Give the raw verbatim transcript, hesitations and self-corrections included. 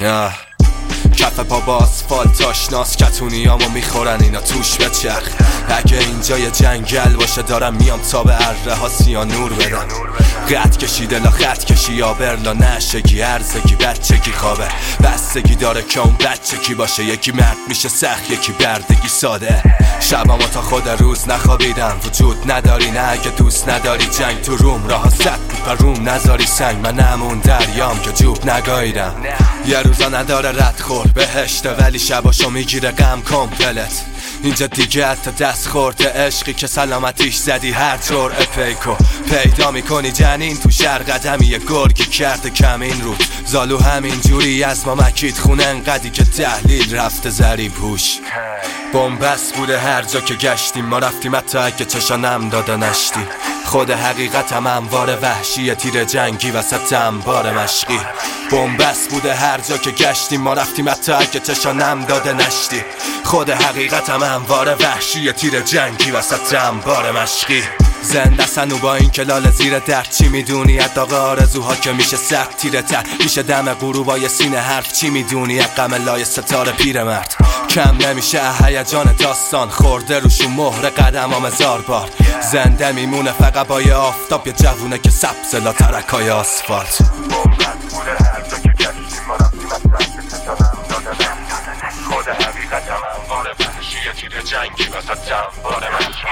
کف پا با آسفالت آشناس کتونیامو میخورن اینا توش بچرخ. اگه اینجا یه جنگل باشه دارم میام تا به اره ها سیانور بدن. قد کشیده لا خط کشی یا برلا نشگی هرزگی بچگی خوابه بستگی داره که اون بچه کی باشه. یکی مرد میشه سخت یکی بردگی ساده. شبامو تا خود روز نخوابیدم وجود نداری نه اگه دوست نداری جنگ تو روم راه ست پر روم نذاری سنگ. من همون دریام که جوب نگاهیدم. یه روزا نداره رد خور بهشته ولی شباشو میگیره غم کمپلت. اینجا دیگه حتی دست خورده عشقی که سلامتیش زدی هر جور اپیکو پیدا میکنی جنین تو شهر قدمی یه گرگی کرده کمین رو زالو همین جوری از ما مکید خونه انقدی که تحلیل رفته زری پوش. بومبست بوده هر جا که گشتیم ما رفتیم حتی اگه چشا نم داده نشتی. خود حقیقتم انوار وحشی تیر جنگی وسط انبار مشقی. بومبست بوده هر جا که گشتیم ما رفتیم حتی اگه چشا نم داده نشتی. خود حقیقتم انوار وحشی تیر جنگی وسط انبار مشقی. زنده سنو با این کلال زیر درد چی میدونی از داغ آرزوها که میشه سخت تیره تر میشه دم غروبای سینه حرف چی میدونی از غم لای ستاره پیرمرد کم نمیشه هیجان داستان خورده روشون مهر قدمام هزار بار. زنده میمونه فقط با یه آفتاب یه جوونه که سبز لا ترکای آسفالت. خود حقیقتم انوار وحشی تیر جنگی وسط انبار مشقی.